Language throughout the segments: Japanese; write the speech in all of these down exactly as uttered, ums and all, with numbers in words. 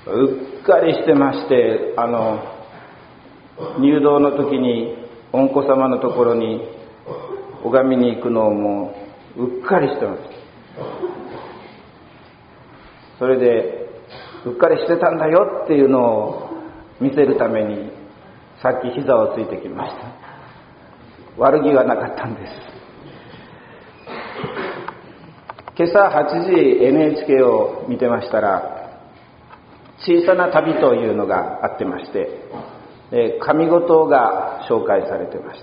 うっかりしてまして、あの入道の時に御子様のところに拝みに行くのをもううっかりしてます。それでうっかりしてたんだよっていうのを見せるためにさっき膝をついてきました。悪気がなかったんです。今朝はちじ エヌエイチケー を見てましたら、小さな旅というのがあってまして、で神事が紹介されてました。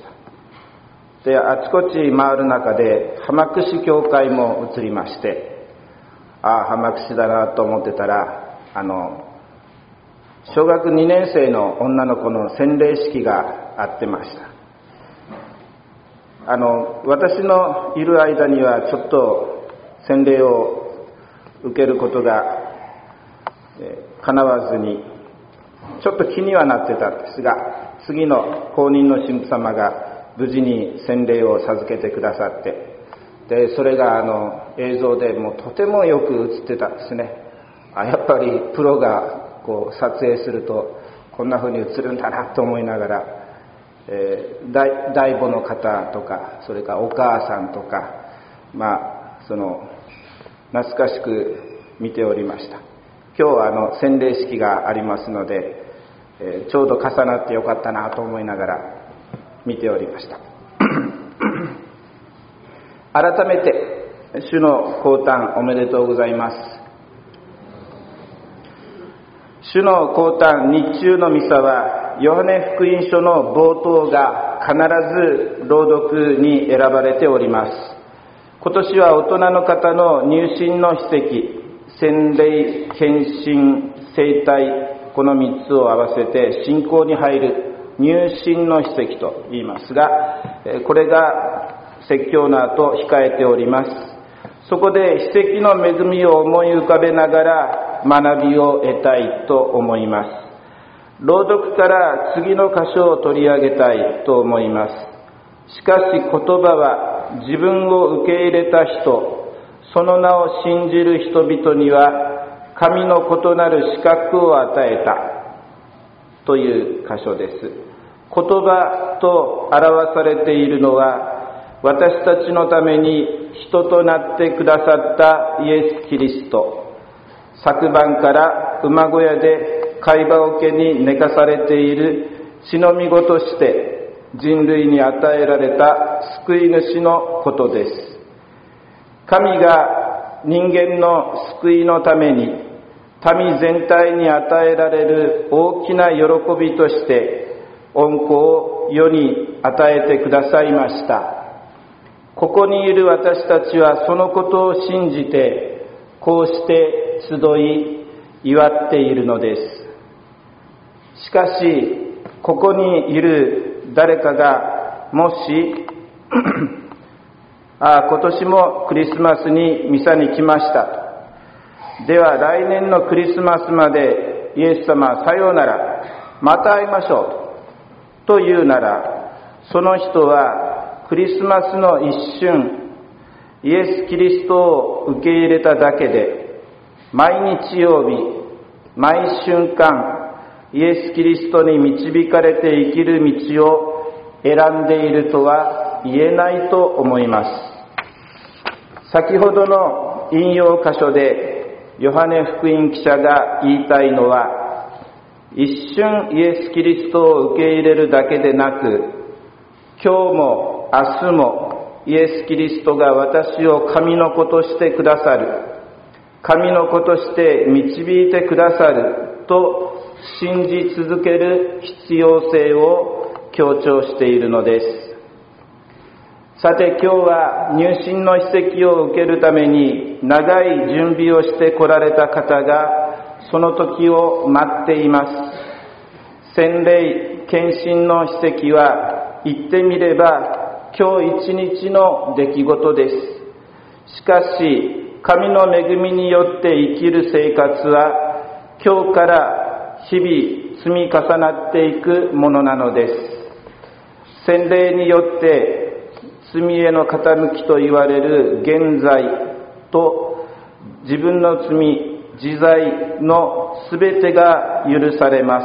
であちこち回る中で浜串教会も映りまして、ああ浜串だなと思ってたら、あの小学にねん生の女の子の洗礼式があってました。あの私のいる間にはちょっと洗礼を受けることが叶わずにちょっと気にはなってたんですが、次の後任の神父様が無事に洗礼を授けてくださって、でそれがあの映像でもうとてもよく映ってたんですね。あやっぱりプロがこう撮影するとこんな風に映るんだなと思いながら、えー、大母の方とか、それからお母さんとか、まあその懐かしく見ておりました。今日はあの洗礼式がありますので、えー、ちょうど重なってよかったなと思いながら見ておりました。改めて主の降誕おめでとうございます。主の降誕日中のミサはヨハネ福音書の冒頭が必ず朗読に選ばれております。今年は大人の方の入信の秘跡、洗礼、献身、聖体、このみっつを合わせて信仰に入る入信の秘跡と言いますが、これが説教の後控えております。そこで秘跡の恵みを思い浮かべながら学びを得たいと思います。朗読から次の箇所を取り上げたいと思います。しかし言葉は自分を受け入れた人、その名を信じる人々には神の異なる資格を与えたという箇所です。言葉と表されているのは、私たちのために人となってくださったイエス・キリスト。昨晩から馬小屋で貝羽桶に寝かされている血の実として人類に与えられた救い主のことです。神が人間の救いのために民全体に与えられる大きな喜びとして恩子を世に与えてくださいました。ここにいる私たちはそのことを信じてこうして集い祝っているのです。しかしここにいる誰かがもしああ今年もクリスマスにミサに来ました、では来年のクリスマスまでイエス様さようなら、また会いましょうというなら、その人はクリスマスの一瞬イエス・キリストを受け入れただけで、毎日曜日毎瞬間イエス・キリストに導かれて生きる道を選んでいるとは言えないと思います。先ほどの引用箇所でヨハネ福音記者が言いたいのは、一瞬イエス・キリストを受け入れるだけでなく、今日も明日もイエス・キリストが私を神の子としてくださる、神の子として導いてくださると信じ続ける必要性を強調しているのです。さて今日は入信の秘跡を受けるために長い準備をして来られた方がその時を待っています。洗礼献身の秘跡は言ってみれば今日一日の出来事です。しかし神の恵みによって生きる生活は今日から日々積み重なっていくものなのです。洗礼によって罪への傾きと言われる現在と自分の罪、 自在のすべてが許されます。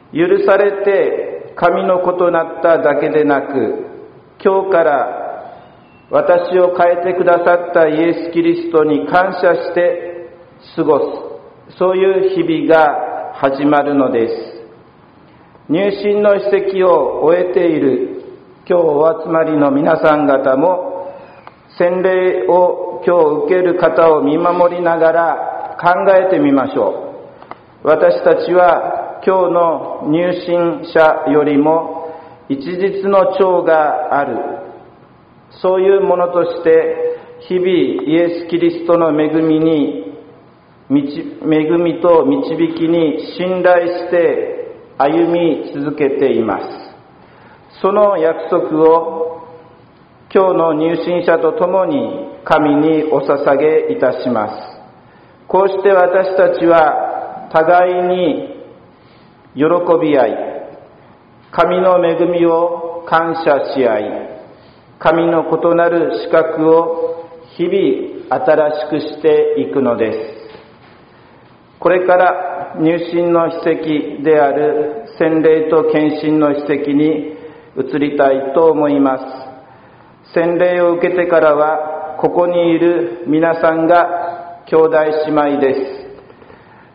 許されて神の子となっただけでなく、今日から私を変えてくださったイエス・キリストに感謝して過ごす、そういう日々が始まるのです。入信の史跡を終えている今日お集まりの皆さん方も、洗礼を今日受ける方を見守りながら考えてみましょう。私たちは今日の入信者よりも一日の長がある、そういうものとして日々イエス・キリストの恵みに恵みと導きに信頼して歩み続けています。その約束を今日の入信者と共に神にお捧げいたします。こうして私たちは互いに喜び合い、神の恵みを感謝し合い、神の異なる資格を日々新しくしていくのです。これから入信の史跡である洗礼と献身の史跡に移りたいと思います。洗礼を受けてからはここにいる皆さんが兄弟姉妹です。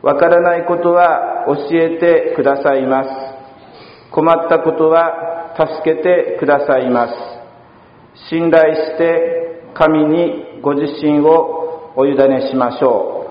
わからないことは教えてくださいます。困ったことは助けてくださいます。信頼して神にご自身をお委ねしましょう。